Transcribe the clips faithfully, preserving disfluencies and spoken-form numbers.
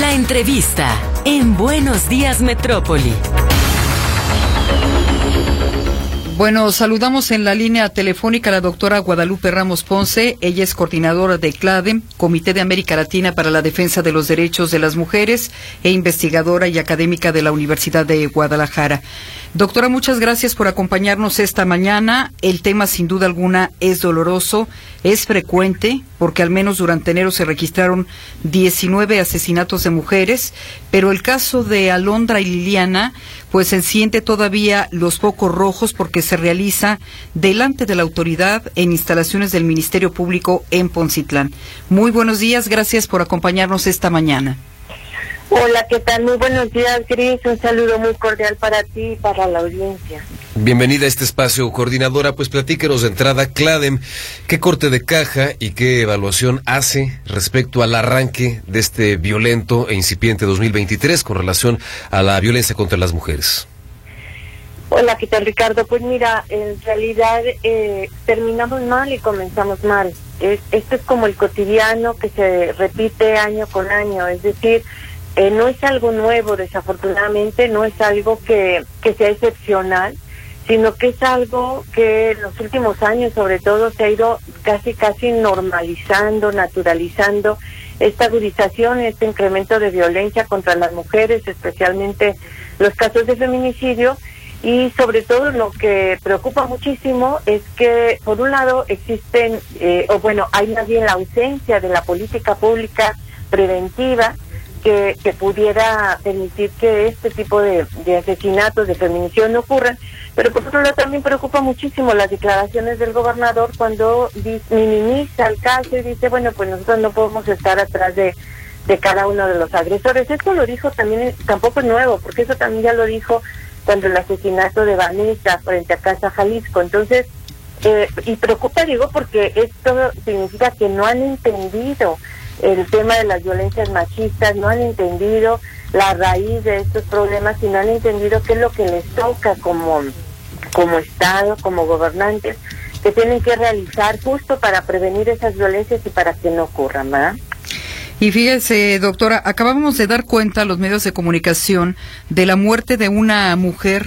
La entrevista en Buenos Días Metrópoli. Bueno, saludamos en la línea telefónica a la doctora Guadalupe Ramos Ponce. Ella es coordinadora de CLADEM, Comité de América Latina para la Defensa de los Derechos de las Mujeres, e investigadora y académica de la Universidad de Guadalajara. Doctora, muchas gracias por acompañarnos esta mañana. El tema, sin duda alguna, es doloroso, es frecuente, porque al menos durante enero se registraron diecinueve asesinatos de mujeres, pero el caso de Alondra y Liliana, pues enciende todavía los focos rojos porque se realiza delante de la autoridad en instalaciones del Ministerio Público en Poncitlán. Muy buenos días, gracias por acompañarnos esta mañana. Hola, ¿qué tal? Muy buenos días, Gris. Un saludo muy cordial para ti y para la audiencia. Bienvenida a este espacio, coordinadora. Pues platíquenos de entrada, CLADEM, ¿qué corte de caja y qué evaluación hace respecto al arranque de este violento e incipiente dos mil veintitrés con relación a la violencia contra las mujeres? Hola, ¿qué tal, Ricardo? Pues mira, en realidad eh, terminamos mal y comenzamos mal. Es, esto es como el cotidiano que se repite año con año, es decir, Eh, no es algo nuevo, desafortunadamente, no es algo que, que sea excepcional, sino que es algo que en los últimos años, sobre todo, se ha ido casi, casi normalizando, naturalizando esta agudización, este incremento de violencia contra las mujeres, especialmente los casos de feminicidio. Y sobre todo lo que preocupa muchísimo es que, por un lado, existen, eh, o bueno, hay más bien la ausencia de la política pública preventiva, Que, que pudiera permitir que este tipo de, de asesinatos, de feminicidio no ocurran, pero por otro lado también preocupa muchísimo las declaraciones del gobernador cuando minimiza el caso y dice, bueno, pues nosotros no podemos estar atrás de, de cada uno de los agresores. Esto lo dijo también, tampoco es nuevo, porque eso también ya lo dijo cuando el asesinato de Vanessa frente a Casa Jalisco. Entonces, eh, y preocupa, digo, porque esto significa que no han entendido el tema de las violencias machistas, no han entendido la raíz de estos problemas y no han entendido qué es lo que les toca como, como Estado, como gobernantes, que tienen que realizar justo para prevenir esas violencias y para que no ocurran, ¿verdad? Y fíjese, doctora, acabamos de dar cuenta a los medios de comunicación de la muerte de una mujer,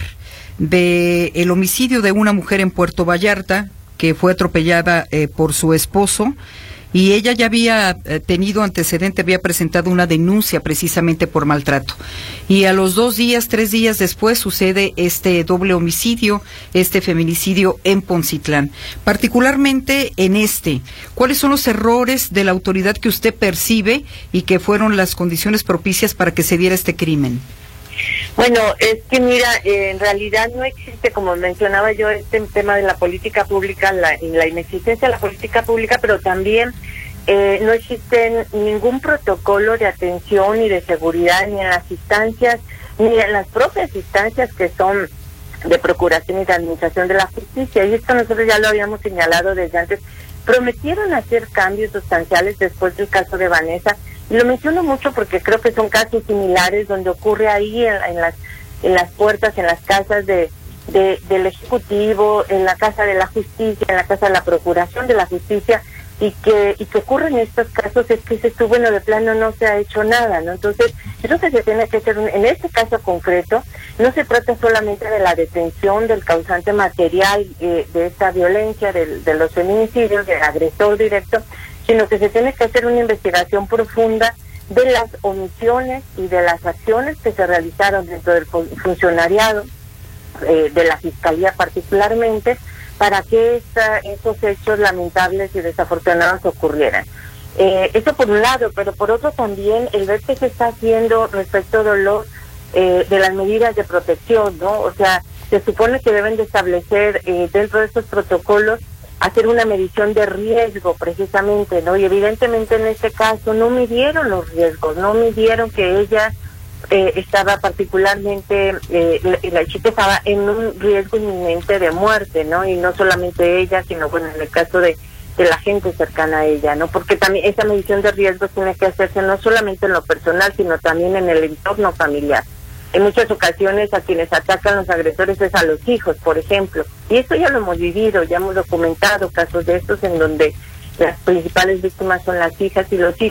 de el homicidio de una mujer en Puerto Vallarta, que fue atropellada eh, por su esposo. Y ella ya había eh, tenido antecedente, había presentado una denuncia precisamente por maltrato. Y a los dos días, tres días después sucede este doble homicidio, este feminicidio en Poncitlán. Particularmente en este, ¿cuáles son los errores de la autoridad que usted percibe y que fueron las condiciones propicias para que se diera este crimen? Bueno, es que mira, eh, en realidad no existe, como mencionaba yo, este tema de la política pública, la, la inexistencia de la política pública, pero también eh, no existe ningún protocolo de atención y de seguridad ni en las instancias, ni en las propias instancias que son de procuración y de administración de la justicia. Y esto nosotros ya lo habíamos señalado desde antes. Prometieron hacer cambios sustanciales después del caso de Vanessa. Y lo menciono mucho porque creo que son casos similares donde ocurre ahí en, en las en las puertas, en las casas de, de del Ejecutivo, en la Casa de la Justicia, en la Casa de la Procuración de la Justicia, y que y que ocurren estos casos es que se estuvo, bueno, de plano no se ha hecho nada, ¿no? Entonces, creo que se tiene que hacer, un, en este caso concreto, no se trata solamente de la detención del causante material eh, de esta violencia, de, de los feminicidios, del agresor directo, sino que se tiene que hacer una investigación profunda de las omisiones y de las acciones que se realizaron dentro del funcionariado, eh, de la Fiscalía particularmente, para que esta, esos hechos lamentables y desafortunados ocurrieran. Eh, eso por un lado, pero por otro también el ver que se está haciendo respecto de los eh, de las medidas de protección, ¿no? O sea, se supone que deben de establecer eh, dentro de estos protocolos hacer una medición de riesgo precisamente, ¿no? Y evidentemente en este caso no midieron los riesgos, no midieron que ella eh, estaba particularmente, eh, la, la chica estaba en un riesgo inminente de muerte, ¿no? Y no solamente ella, sino bueno, en el caso de, de la gente cercana a ella, ¿no? Porque también esa medición de riesgos tiene que hacerse no solamente en lo personal, sino también en el entorno familiar. En muchas ocasiones a quienes atacan los agresores es a los hijos, por ejemplo. Y esto ya lo hemos vivido, ya hemos documentado casos de estos en donde las principales víctimas son las hijas y los hijos,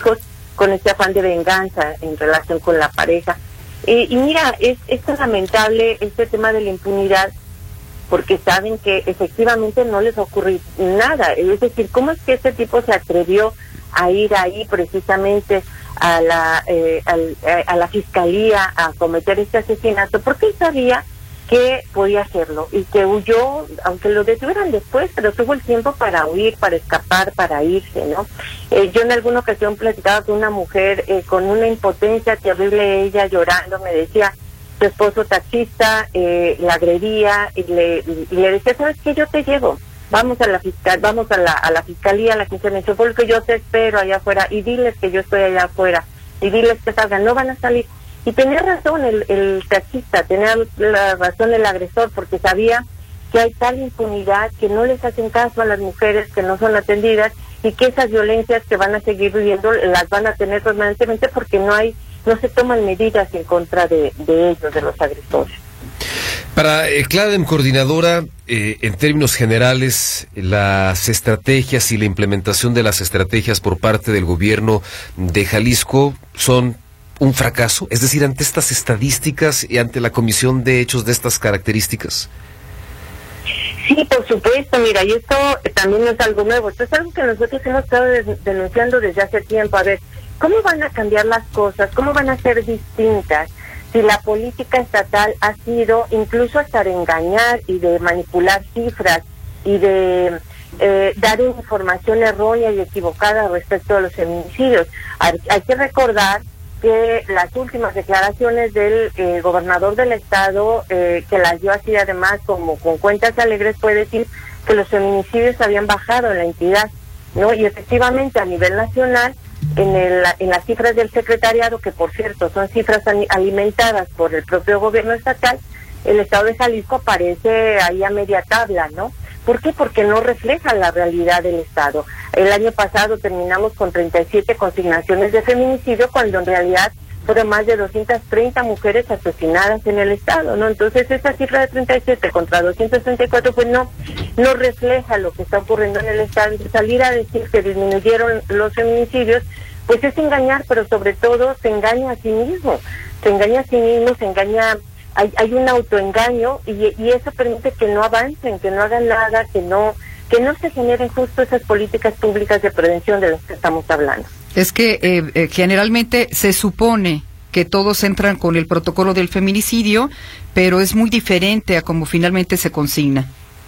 con este afán de venganza en relación con la pareja. Eh, y mira, es, es tan lamentable este tema de la impunidad, porque saben que efectivamente no les ocurrió nada. Es decir, ¿cómo es que este tipo se atrevió a ir ahí precisamente a la eh, al, a la fiscalía a cometer este asesinato? Porque él sabía que podía hacerlo y que huyó, aunque lo detuvieran después, pero tuvo el tiempo para huir, para escapar, para irse, ¿no? Eh, yo en alguna ocasión platicaba con una mujer eh, con una impotencia terrible, ella llorando, me decía, su esposo taxista eh, la agredía y le, y le decía, ¿sabes qué? Yo te llevo, vamos a la fiscal, vamos a la, a la fiscalía, a la quince me fue que yo te espero allá afuera y diles que yo estoy allá afuera y diles que salgan, no van a salir. Y tenía razón el, el taxista, tenía la razón el agresor, porque sabía que hay tal impunidad que no les hacen caso a las mujeres que no son atendidas y que esas violencias que van a seguir viviendo las van a tener permanentemente porque no hay, no se toman medidas en contra de, de ellos, de los agresores. Para eh, CLADEM, coordinadora, eh, en términos generales, las estrategias y la implementación de las estrategias por parte del gobierno de Jalisco son un fracaso, es decir, ante estas estadísticas y ante la comisión de hechos de estas características. Sí, por supuesto, mira, y esto también no es algo nuevo, esto es algo que nosotros hemos estado denunciando desde hace tiempo. A ver, ¿cómo van a cambiar las cosas? ¿Cómo van a ser distintas si la política estatal ha sido incluso hasta de engañar y de manipular cifras y de eh, dar información errónea y equivocada respecto a los feminicidios? Hay, hay que recordar que las últimas declaraciones del eh, gobernador del estado, eh, que las dio así además como con cuentas alegres, puede decir que los feminicidios habían bajado en la entidad, ¿no? Y efectivamente a nivel nacional, en, el, en las cifras del secretariado, que por cierto son cifras alimentadas por el propio gobierno estatal, el estado de Jalisco aparece ahí a media tabla, ¿no? ¿Por qué? Porque no refleja la realidad del estado. El año pasado terminamos con treinta y siete consignaciones de feminicidio, cuando en realidad fueron más de doscientas treinta mujeres asesinadas en el estado, ¿no? Entonces esa cifra de treinta y siete contra doscientos treinta y cuatro pues no no refleja lo que está ocurriendo en el estado. Y salir a decir que disminuyeron los feminicidios, pues es engañar, pero sobre todo se engaña a sí mismo, se engaña a sí mismo, se engaña. Hay, hay un autoengaño y, y eso permite que no avancen, que no hagan nada, que no que no se generen justo esas políticas públicas de prevención de las que estamos hablando. Es que eh, eh, generalmente se supone que todos entran con el protocolo del feminicidio, pero es muy diferente a como finalmente se consigna.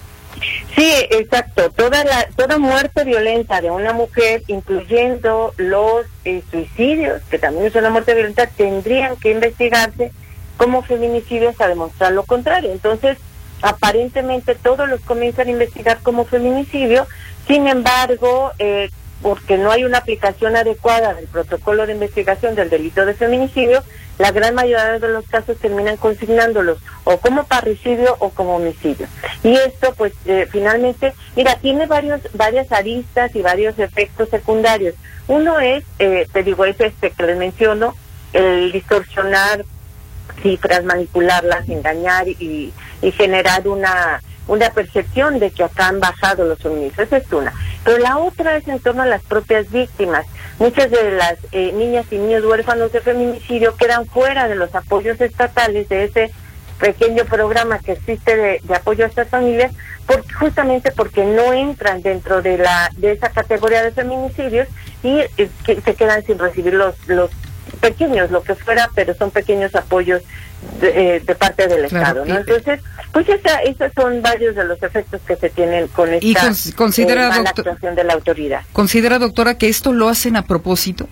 Sí, exacto. Toda la toda muerte violenta de una mujer, incluyendo los eh, suicidios, que también es una muerte violenta, tendrían que investigarse como feminicidios a demostrar lo contrario. Entonces, aparentemente todos los comienzan a investigar como feminicidio, sin embargo, eh, porque no hay una aplicación adecuada del protocolo de investigación del delito de feminicidio, la gran mayoría de los casos terminan consignándolos o como parricidio o como homicidio. Y esto, pues, eh, finalmente, mira, tiene varios varias aristas y varios efectos secundarios. Uno es, eh, te digo, es este que les menciono, el distorsionar cifras, manipularlas, engañar y, y generar una una percepción de que acá han bajado los feminicidios. Esa es una. Pero la otra es en torno a las propias víctimas. Muchas de las eh, niñas y niños huérfanos de feminicidio quedan fuera de los apoyos estatales, de ese pequeño programa que existe de, de apoyo a estas familias, por, justamente porque no entran dentro de la de esa categoría de feminicidios y eh, que se quedan sin recibir los los pequeños, lo que fuera, pero son pequeños apoyos de, eh, de parte del Estado, ¿no? Entonces, pues esa, esos son varios de los efectos que se tienen con esta y cons considera, eh, mala doctor, actuación de la autoridad. ¿Considera, doctora, que esto lo hacen a propósito?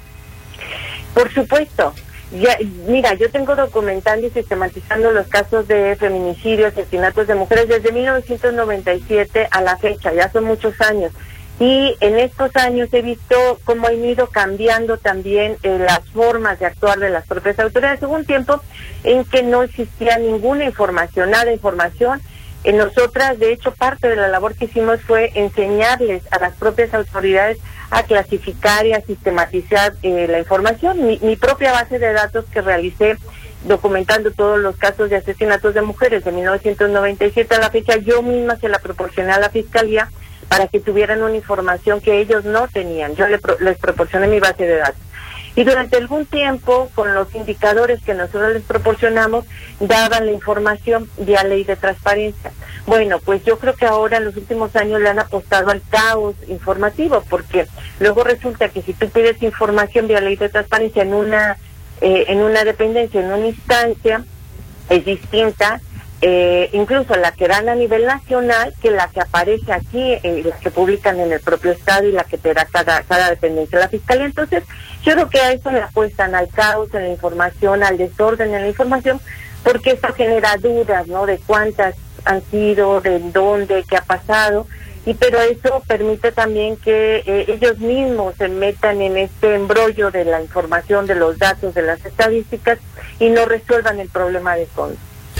Por supuesto. Ya, mira, yo tengo documentando y sistematizando los casos de feminicidio, asesinatos de mujeres desde mil novecientos noventa y siete a la fecha, ya son muchos años. Y en estos años he visto cómo han ido cambiando también eh, las formas de actuar de las propias autoridades. Hubo un tiempo en que no existía ninguna información, nada de información. Eh, nosotras, de hecho, parte de la labor que hicimos fue enseñarles a las propias autoridades a clasificar y a sistematizar eh, la información. Mi, mi propia base de datos que realicé documentando todos los casos de asesinatos de mujeres de mil novecientos noventa y siete a la fecha, yo misma se la proporcioné a la Fiscalía para que tuvieran una información que ellos no tenían. Yo le pro les proporcioné mi base de datos. Y durante algún tiempo, con los indicadores que nosotros les proporcionamos, daban la información vía ley de transparencia. Bueno, pues yo creo que ahora en los últimos años le han apostado al caos informativo, porque luego resulta que si tú pides información vía ley de transparencia en una eh, en una dependencia, en una instancia, es distinta, eh, incluso la que dan a nivel nacional, que la que aparece aquí, eh, la que publican en el propio estado y la que te da cada, cada dependencia de la fiscalía. Entonces, yo creo que a eso le apuestan, al caos en la información, al desorden en la información, porque eso genera dudas, ¿no?, de cuántas han sido, de dónde, qué ha pasado, y pero eso permite también que eh, ellos mismos se metan en este embrollo de la información, de los datos, de las estadísticas, y no resuelvan el problema de fondo.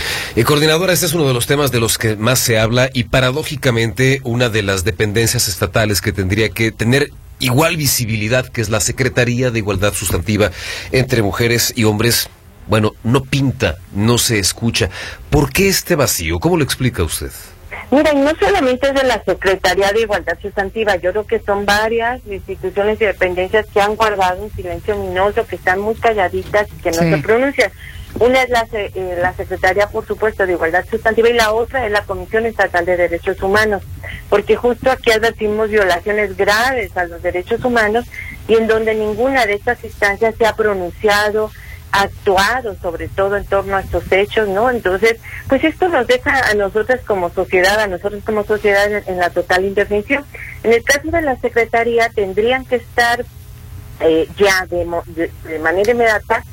Y coordinadora, este es uno de los temas de los que más se habla y paradójicamente una de las dependencias estatales que tendría que tener igual visibilidad, que es la Secretaría de Igualdad Sustantiva entre Mujeres y Hombres, bueno, no pinta, no se escucha. ¿Por qué este vacío? ¿Cómo lo explica usted? Mira, y no solamente es de la Secretaría de Igualdad Sustantiva, yo creo que son varias instituciones y dependencias que han guardado un silencio ominoso, que están muy calladitas y que no sí. se pronuncian. Una es la, eh, la Secretaría, por supuesto, de Igualdad Sustantiva, y la otra es la Comisión Estatal de Derechos Humanos, porque justo aquí advertimos violaciones graves a los derechos humanos y en donde ninguna de estas instancias se ha pronunciado, actuado sobre todo en torno a estos hechos, ¿no? Entonces, pues esto nos deja a nosotras como sociedad, a nosotros como sociedad en, en la total indefensión. En el caso de la Secretaría tendrían que estar eh, ya de, de, de manera inmediata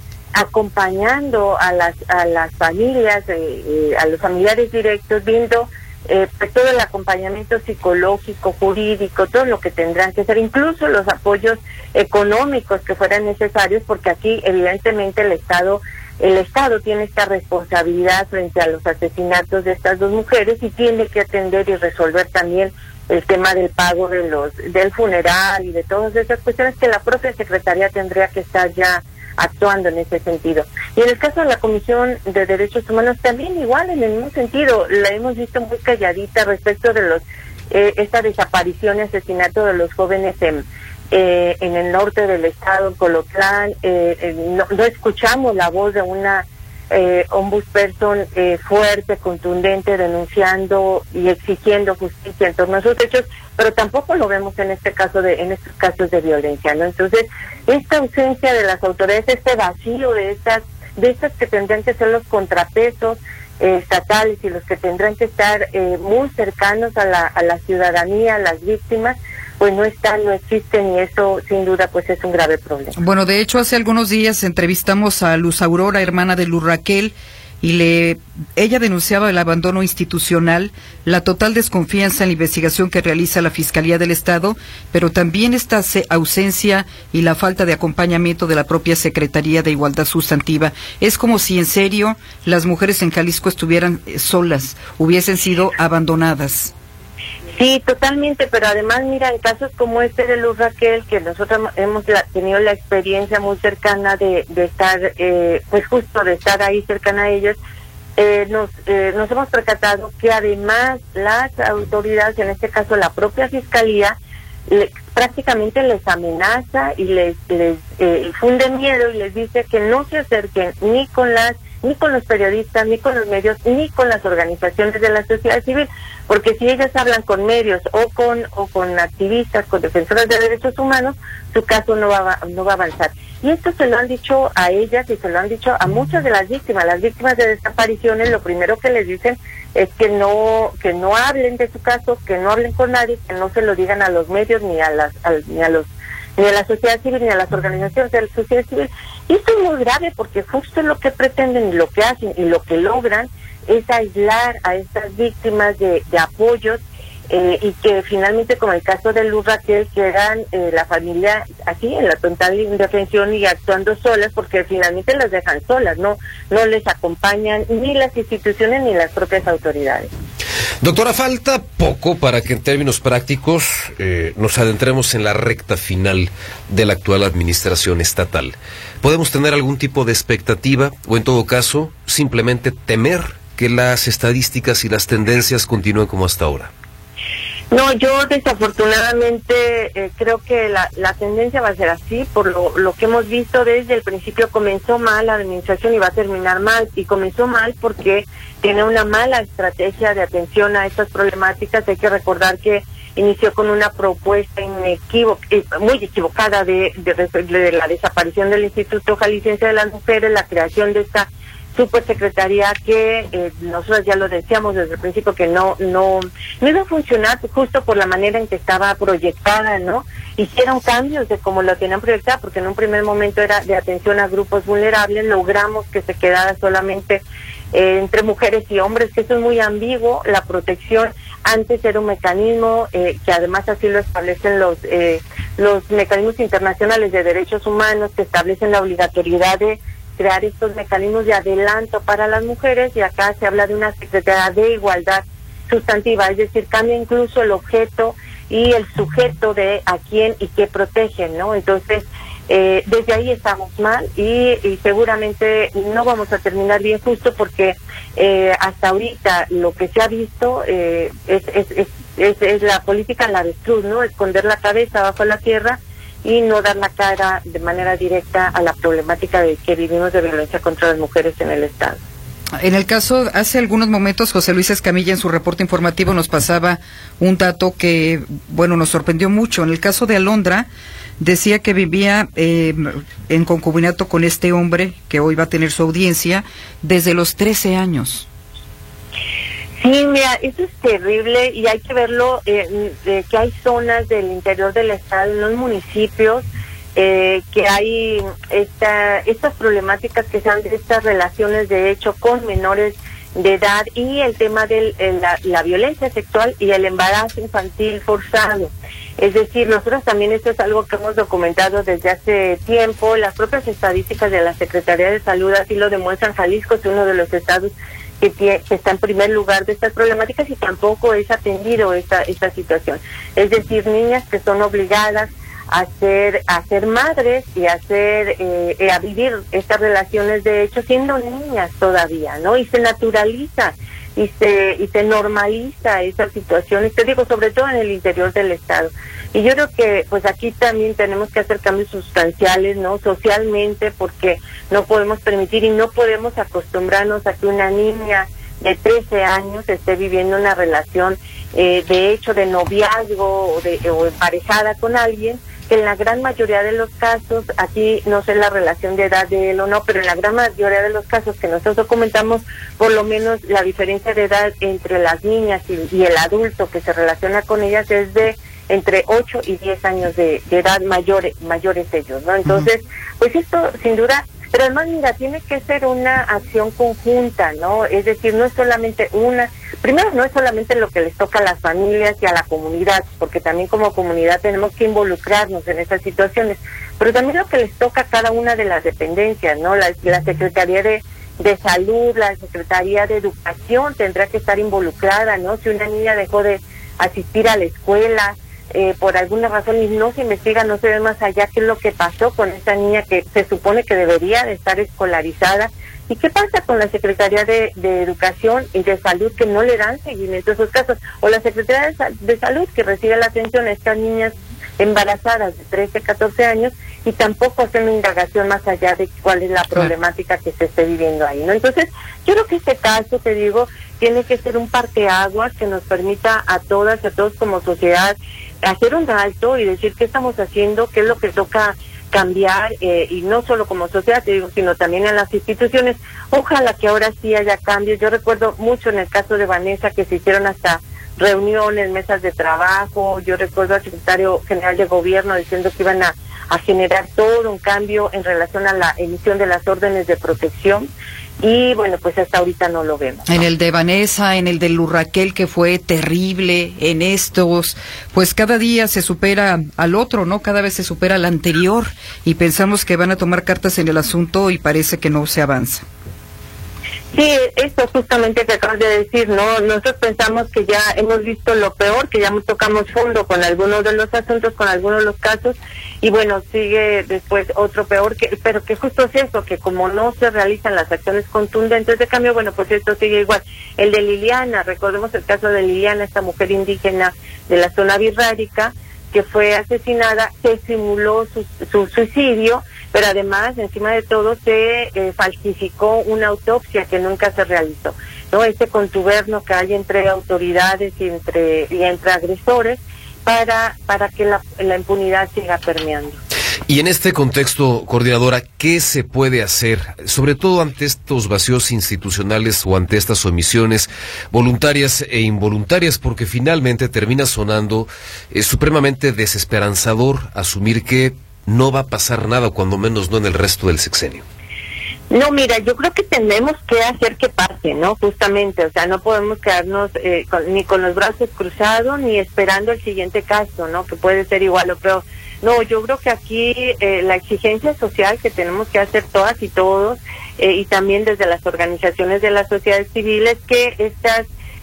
acompañando a las a las familias, eh, eh, a los familiares directos, viendo eh, pues todo el acompañamiento psicológico, jurídico, todo lo que tendrán que hacer, incluso los apoyos económicos que fueran necesarios, porque aquí evidentemente el Estado el Estado tiene esta responsabilidad frente a los asesinatos de estas dos mujeres y tiene que atender y resolver también el tema del pago de los del funeral y de todas esas cuestiones que la propia Secretaría tendría que estar ya actuando en ese sentido. Y en el caso de la Comisión de Derechos Humanos también igual, en el mismo sentido, la hemos visto muy calladita respecto de los eh, esta desaparición y asesinato de los jóvenes en eh, en el norte del estado, en Colotlán. eh, eh, no, no escuchamos la voz de una eh, ombudsperson eh, fuerte, contundente, denunciando y exigiendo justicia en torno a esos hechos, pero tampoco lo vemos en este caso de en estos casos de violencia, ¿no? Entonces, esta ausencia de las autoridades, este vacío de estas de estas que tendrían que ser los contrapesos eh, estatales y los que tendrán que estar eh, muy cercanos a la a la ciudadanía, a las víctimas, pues no están, no existen, y eso sin duda pues es un grave problema. Bueno, de hecho hace algunos días entrevistamos a Luz Aurora, hermana de Luz Raquel, y le ella denunciaba el abandono institucional, la total desconfianza en la investigación que realiza la Fiscalía del Estado, pero también esta ausencia y la falta de acompañamiento de la propia Secretaría de Igualdad Sustantiva. Es como si en serio las mujeres en Jalisco estuvieran solas, hubiesen sido abandonadas. Sí, totalmente, pero además, mira, en casos como este de Luz Raquel, que nosotros hemos la, tenido la experiencia muy cercana de, de estar, eh, pues justo de estar ahí cercana a ellos, eh, nos, eh, nos hemos percatado que además las autoridades, en este caso la propia Fiscalía, le, prácticamente les amenaza y les, les eh, funde miedo y les dice que no se acerquen ni con las ni con los periodistas, ni con los medios, ni con las organizaciones de la sociedad civil, porque si ellas hablan con medios o con o con activistas, con defensoras de derechos humanos, su caso no va no va a avanzar. Y esto se lo han dicho a ellas y se lo han dicho a muchas de las víctimas. Las víctimas de desapariciones, lo primero que les dicen es que no que no hablen de su caso, que no hablen con nadie, que no se lo digan a los medios ni a las a, ni a los ni a la sociedad civil, ni a las organizaciones de la sociedad civil. Y esto es muy grave porque justo lo que pretenden y lo que hacen y lo que logran es aislar a estas víctimas de, de apoyos eh, y que finalmente, como el caso de Luz Raquel, quedan eh, la familia así en la total indefensión y actuando solas, porque finalmente las dejan solas, no no les acompañan ni las instituciones ni las propias autoridades. Doctora, falta poco para que en términos prácticos eh, nos adentremos en la recta final de la actual administración estatal. ¿Podemos tener algún tipo de expectativa o en todo caso simplemente temer que las estadísticas y las tendencias continúen como hasta ahora? No, yo desafortunadamente eh, creo que la, la tendencia va a ser así, por lo, lo que hemos visto desde el principio. Comenzó mal la administración y va a terminar mal, y comenzó mal porque tiene una mala estrategia de atención a estas problemáticas. Hay que recordar que inició con una propuesta inequívoca, muy equivocada de, de, de la desaparición del Instituto Jalisciense de las Mujeres, la creación de esta supersecretaría que eh, nosotros ya lo decíamos desde el principio que no no no iba a funcionar justo por la manera en que estaba proyectada, ¿no? Hicieron cambios de cómo lo tenían proyectado, porque en un primer momento era de atención a grupos vulnerables, logramos que se quedara solamente eh, entre mujeres y hombres, que eso es muy ambiguo. La protección antes era un mecanismo eh, que además así lo establecen los eh, los mecanismos internacionales de derechos humanos, que establecen la obligatoriedad de crear estos mecanismos de adelanto para las mujeres, y acá se habla de una Secretaría de Igualdad Sustantiva, es decir, cambia incluso el objeto y el sujeto de a quién y qué protegen, ¿no? Entonces, eh, desde ahí estamos mal y, y seguramente no vamos a terminar bien, justo porque eh, hasta ahorita lo que se ha visto eh, es, es, es, es, es la política en la avestruz, ¿no? Esconder la cabeza bajo la tierra y no dar la cara de manera directa a la problemática de que vivimos de violencia contra las mujeres en el Estado. En el caso, hace algunos momentos, José Luis Escamilla en su reporte informativo nos pasaba un dato que, bueno, nos sorprendió mucho. En el caso de Alondra, decía que vivía eh, en concubinato con este hombre, que hoy va a tener su audiencia, desde los trece años. Sí, mira, eso es terrible y hay que verlo, eh, eh, que hay zonas del interior del estado, en los municipios, eh, que hay esta, estas problemáticas que se dan de estas relaciones de hecho con menores de edad, y el tema de la, la violencia sexual y el embarazo infantil forzado. Es decir, nosotros también esto es algo que hemos documentado desde hace tiempo. Las propias estadísticas de la Secretaría de Salud así lo demuestran. Jalisco es uno de los estados que, tiene, que está en primer lugar de estas problemáticas, y tampoco es atendido esta, esta situación. Es decir, niñas que son obligadas a ser, a ser madres y a, ser, eh, a vivir estas relaciones de hecho siendo niñas todavía, ¿no? Y se naturaliza y se y se normaliza esa situación, y te digo, sobre todo en el interior del estado. Y yo creo que pues aquí también tenemos que hacer cambios sustanciales, ¿no? Socialmente, porque no podemos permitir y no podemos acostumbrarnos a que una niña de trece años esté viviendo una relación eh, de hecho de noviazgo o, de, o emparejada con alguien, que en la gran mayoría de los casos, aquí no sé la relación de edad de él o no, pero en la gran mayoría de los casos que nosotros documentamos, por lo menos la diferencia de edad entre las niñas y, y el adulto que se relaciona con ellas es de entre ocho y diez años de, de edad, mayores, mayores ellos, ¿no? Entonces, pues esto sin duda, pero además, mira, tiene que ser una acción conjunta, ¿no? Es decir, no es solamente una, primero no es solamente lo que les toca a las familias y a la comunidad, porque también como comunidad tenemos que involucrarnos en esas situaciones, pero también lo que les toca a cada una de las dependencias, ¿no? La, la Secretaría de, de Salud, la Secretaría de Educación tendrá que estar involucrada, ¿no? Si una niña dejó de asistir a la escuela, Eh, por alguna razón, y no se investiga, no se ve más allá qué es lo que pasó con esta niña que se supone que debería de estar escolarizada, y qué pasa con la Secretaría de, de Educación y de Salud, que no le dan seguimiento a esos casos, o la Secretaría de, de Salud que recibe la atención a estas niñas embarazadas de trece, catorce años, y tampoco hacen una indagación más allá de cuál es la problemática que se esté viviendo ahí, ¿no? Entonces, yo creo que este caso, te digo, tiene que ser un parteaguas que nos permita a todas y a todos como sociedad hacer un alto y decir qué estamos haciendo, qué es lo que toca cambiar, eh, y no solo como sociedad, te digo, sino también en las instituciones. Ojalá que ahora sí haya cambios. Yo recuerdo mucho en el caso de Vanessa que se hicieron hasta reuniones, mesas de trabajo. Yo recuerdo al secretario general de gobierno diciendo que iban a, a generar todo un cambio en relación a la emisión de las órdenes de protección. Y bueno, pues hasta ahorita no lo vemos, ¿no? En el de Vanessa, en el de Lurraquel, que fue terrible, en estos, pues cada día se supera al otro, ¿no? Cada vez se supera al anterior, y pensamos que van a tomar cartas en el asunto y parece que no se avanza. Sí, eso justamente que acabas de decir, ¿no? Nosotros pensamos que ya hemos visto lo peor, que ya tocamos fondo con algunos de los asuntos, con algunos de los casos, y bueno, sigue después otro peor, que pero que justo es eso, que como no se realizan las acciones contundentes de cambio, bueno, pues esto sigue igual. El de Liliana, recordemos el caso de Liliana, esta mujer indígena de la zona birrárica, que fue asesinada, se simuló su, su suicidio, pero además, encima de todo, se eh, falsificó una autopsia que nunca se realizó, ¿no? Este contuberno que hay entre autoridades y entre y entre agresores para para que la, la impunidad siga permeando. Y en este contexto, coordinadora, ¿qué se puede hacer, sobre todo ante estos vacíos institucionales o ante estas omisiones voluntarias e involuntarias? Porque finalmente termina sonando eh, supremamente desesperanzador asumir que no va a pasar nada, cuando menos no en el resto del sexenio. No, mira, yo creo que tenemos que hacer que pase, ¿no? Justamente, o sea, no podemos quedarnos eh, con, ni con los brazos cruzados ni esperando el siguiente caso, ¿no? Que puede ser igual o peor. No, yo creo que aquí eh, la exigencia social que tenemos que hacer todas y todos, eh, y también desde las organizaciones de la sociedad civil, es que estas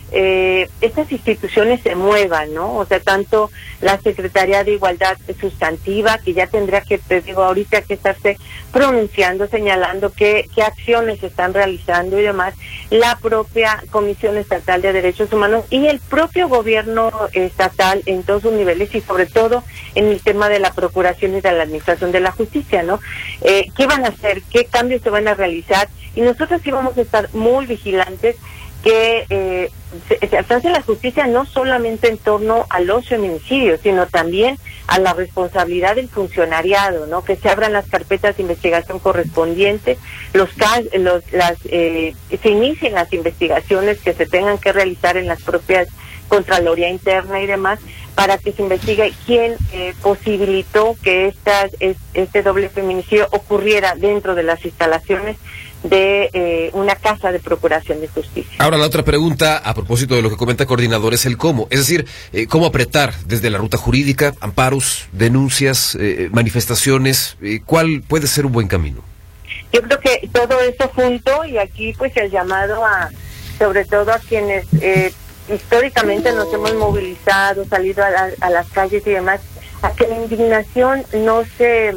Eh, estas instituciones se muevan, ¿no? O sea, tanto la Secretaría de Igualdad Sustantiva, que ya tendría que, te digo, ahorita que estarse pronunciando, señalando qué, qué acciones se están realizando y demás, la propia Comisión Estatal de Derechos Humanos y el propio gobierno estatal en todos sus niveles y sobre todo en el tema de la Procuración y de la Administración de la Justicia, ¿no? Eh, ¿Qué van a hacer? ¿Qué cambios se van a realizar? Y nosotros sí vamos a estar muy vigilantes que eh, se, se alcance la justicia no solamente en torno a los feminicidios, sino también a la responsabilidad del funcionariado, ¿no? Que se abran las carpetas de investigación correspondientes, los, los las eh, se inicien las investigaciones que se tengan que realizar en las propias Contraloría Interna y demás, para que se investigue quién eh, posibilitó que estas, es, este doble feminicidio ocurriera dentro de las instalaciones de eh, una casa de procuración de justicia. Ahora la otra pregunta, a propósito de lo que comenta coordinador, es el cómo. Es decir, eh, cómo apretar desde la ruta jurídica, amparos, denuncias, eh, manifestaciones. Eh, ¿Cuál puede ser un buen camino? Yo creo que todo eso junto, y aquí pues el llamado a, sobre todo a quienes eh, históricamente nos hemos movilizado, salido a, la, a las calles y demás, a que la indignación no se...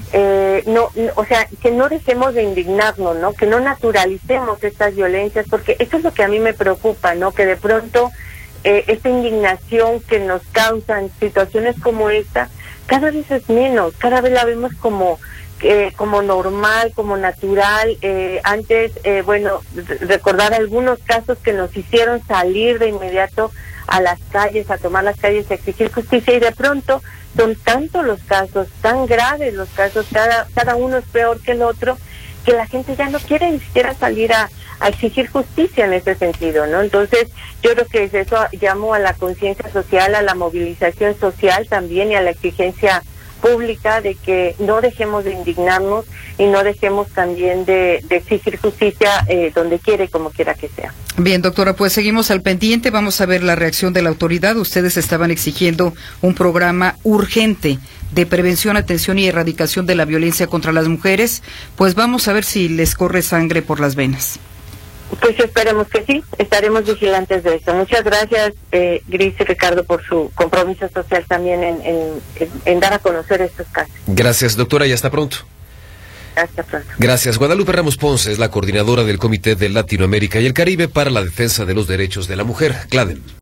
Eh, no, no, o sea, que no dejemos de indignarnos, ¿no? Que no naturalicemos estas violencias, porque eso es lo que a mí me preocupa, ¿no? Que de pronto eh, esta indignación que nos causan situaciones como esta, cada vez es menos, cada vez la vemos como eh, como normal, como natural. Eh, antes, eh, bueno, recordar algunos casos que nos hicieron salir de inmediato a las calles, a tomar las calles, a exigir justicia, y de pronto son tantos los casos, tan graves los casos, cada cada uno es peor que el otro, que la gente ya no quiere ni siquiera salir a, a exigir justicia en ese sentido, ¿no? Entonces, yo creo que es eso, llamo a la conciencia social, a la movilización social también y a la exigencia pública de que no dejemos de indignarnos y no dejemos también de, de exigir justicia eh, donde quiera y como quiera que sea. Bien, doctora, pues seguimos al pendiente, vamos a ver la reacción de la autoridad. Ustedes estaban exigiendo un programa urgente de prevención, atención y erradicación de la violencia contra las mujeres, pues vamos a ver si les corre sangre por las venas. Pues esperemos que sí, estaremos vigilantes de eso. Muchas gracias, eh, Gris y Ricardo, por su compromiso social también en, en, en, en dar a conocer estos casos. Gracias, doctora, y hasta pronto. Hasta pronto. Gracias. Guadalupe Ramos Ponce es la coordinadora del Comité de Latinoamérica y el Caribe para la Defensa de los Derechos de la Mujer, CLADEM.